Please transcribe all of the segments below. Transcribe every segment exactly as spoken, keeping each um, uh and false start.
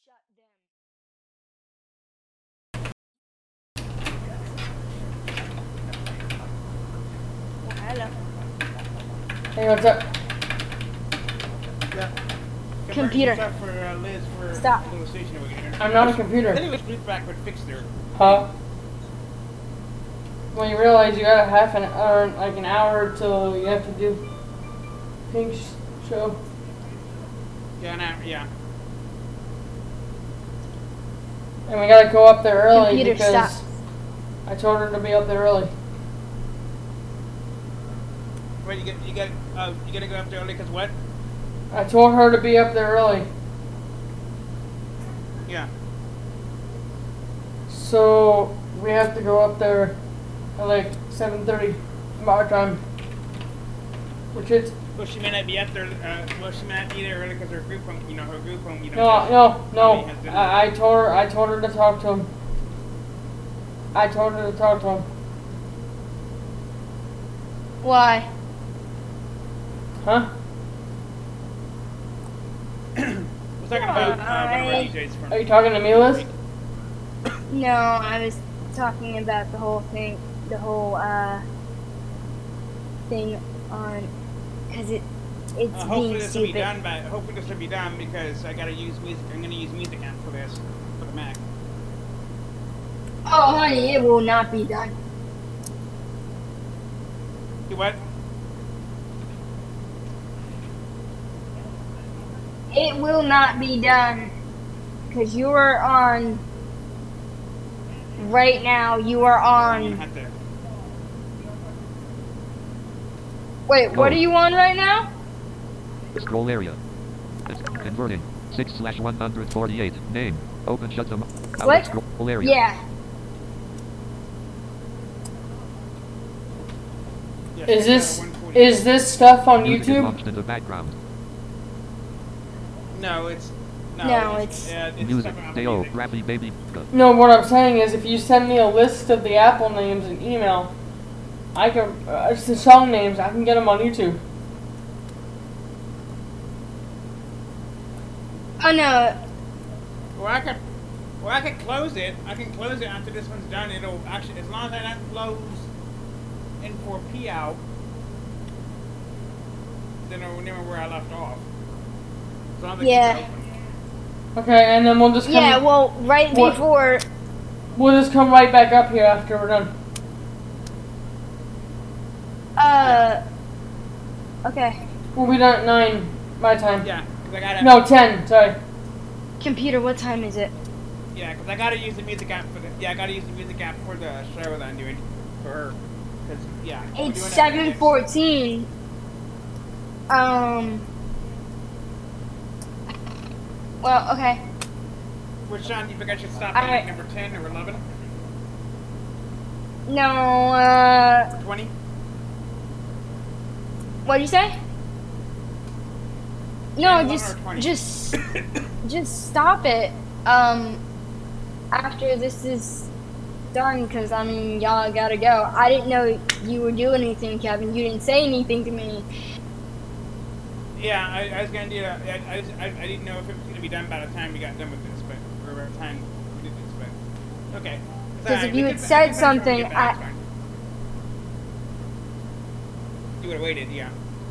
Hello. Hey, what's up? Yeah. Computer. Stuff for, uh, Liz for Stop. the little station over here. I'm not a I computer. think it was Blue back but fixed there. Huh? When you realize you got a half an hour, like an hour till you have to do Pink's show. Yeah, now, yeah. And we gotta go up there early Computer, because stop. I told her to be up there early. Wait, you get, you get, uh, you gotta go up there early because what? I told her to be up there early. Yeah. So we have to go up there at like seven thirty our time. Which is Well, she may not be up there. Uh, well, she may not be there early because her group home, you know, her group home, you know. no, no, no. has dinner. I, I told her. I told her to talk to him. I told her to talk to him. Why? Huh? We're talking about uh, one of our D Js from. Are you talking to me, Liz? No, I was talking about the whole thing, the whole uh thing on, cause it it's Uh, hopefully being this will be stupid. done, but hopefully this will be done because I gotta use music. I'm gonna use Music app for this for the Mac. Oh, honey, it will not be done. Do what? It will not be done, cause you are on. Right now, you are I'm gonna on. have to. Wait, what are you on right now? Scroll area. It's converting. six slash one hundred forty-eight. Name. Open shut them. What? Scroll area. Yeah. Yeah, Is uh, this one forty. is this stuff on Music is YouTube? launched in the background. No, it's. No, No, it's. it's- Uh, it's Music. stuff on Deo. music. Raffy Baby. Go. No, what I'm saying is if you send me a list of the Apple names and email, I can, uh, it's the song names, I can get them on YouTube. Oh no. Well, I can. Well, I can close it. I can close it after this one's done. It'll actually, as long as I don't close N four P out, then I'll remember where I left off. As long as I keep Yeah. it open. Okay, and then we'll just come, Yeah, well, right What? before. we'll just come right back up here after we're done. Uh. Okay. We'll be done at nine my time. Yeah, because I gotta. No, ten. Sorry. Computer, what time is it? Yeah, because I gotta use the music app for the. Yeah, I gotta use the music app for the show that I'm doing for her. Because yeah. we're It's doing that seven next- fourteen. Um. Well, okay. Which Sean, do you think I should stop I- at like number ten or eleven? No. Uh. Twenty? What'd you say? No, eleven or just twenty? just just stop it. Um. After this is done, because I mean, y'all gotta go. I didn't know you were doing anything, Kevin. You didn't say anything to me. Yeah, I, I was gonna do that. I, I, I, I didn't know if it was gonna be done by the time we got done with this, but or by the time we did this, but okay. It's 'Cause alright, if we you can- had I said can finish when we something, get back, I- it's fine. You would have waited, yeah.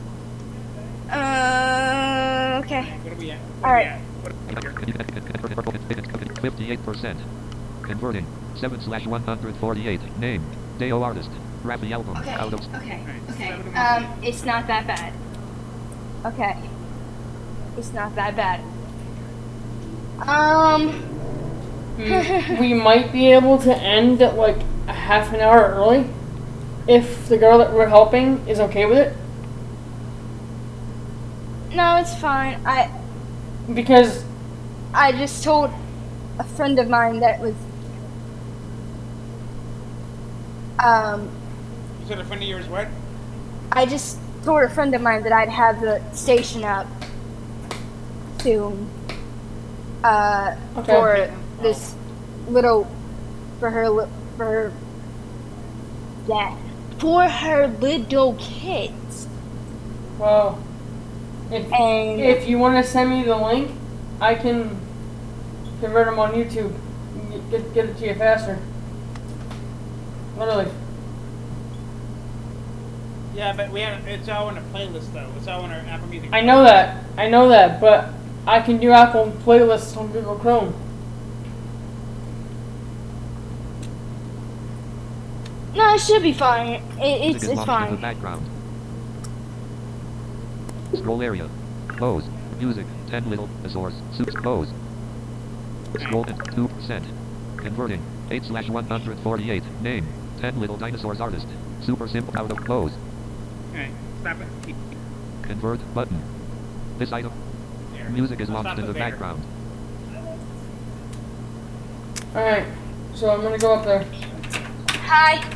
Uh. Okay. What are we at? What All are we right. at? What fifty-eight percent. Converting. seven slash one hundred forty-eight. Name. Deo artist. Raffy album. Okay. Out of. Okay. Alright, Okay. seven to one. Um. It's not that bad. Okay. It's not that bad. Um. Mm, we might be able to end at like a half an hour early if the girl that we're helping is okay with it. No, it's fine. I Because I just told a friend of mine that was um You said a friend of yours what? I just told a friend of mine that I'd have the station up soon. Uh Okay. for this little for her li- for her yeah for her little kids. well, if And if you want to send me the link, I can convert them on YouTube. Get, get, get it to you faster. Literally. Yeah, but we have it's all in a playlist though. It's all in our Apple Music. I know that. I know that, but I can do Apple playlists on Google Chrome. No, it should be fine. It, it's Music is it's launched in the fine. background. Scroll area. Close. Music. ten little. Source. Soups. Close. Scroll and two percent. Converting. eight slash one hundred forty-eight. Name. ten little dinosaurs artist. Super simple out of close. Alright, stop it. Keep- Convert button. This item. there. Music is I'll launched stop in it the there. background. Alright, so I'm gonna go up there. Hi.